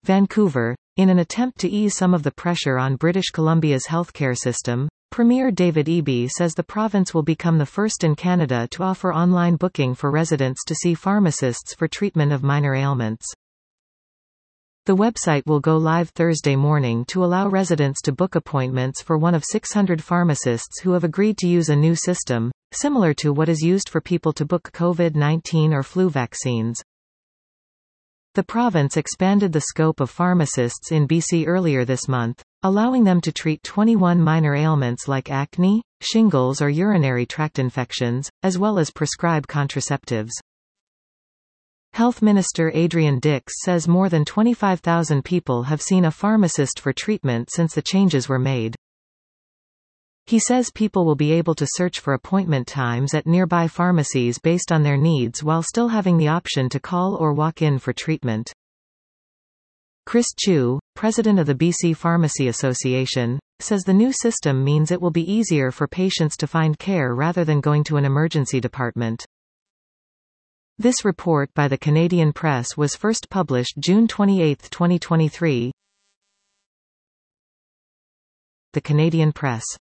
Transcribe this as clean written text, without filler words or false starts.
Vancouver. In an attempt to ease some of the pressure on British Columbia's healthcare system, Premier David Eby says the province will become the first in Canada to offer online booking for residents to see pharmacists for treatment of minor ailments. The website will go live Thursday morning to allow residents to book appointments for one of 600 pharmacists who have agreed to use a new system, similar to what is used for people to book COVID-19 or flu vaccines. The province expanded the scope of pharmacists in BC earlier this month, allowing them to treat 21 minor ailments like acne, shingles or urinary tract infections, as well as prescribe contraceptives. Health Minister Adrian Dix says more than 25,000 people have seen a pharmacist for treatment since the changes were made. He says people will be able to search for appointment times at nearby pharmacies based on their needs while still having the option to call or walk in for treatment. Chris Chu, president of the BC Pharmacy Association, says the new system means it will be easier for patients to find care rather than going to an emergency department. This report by the Canadian Press was first published June 28, 2023. The Canadian Press.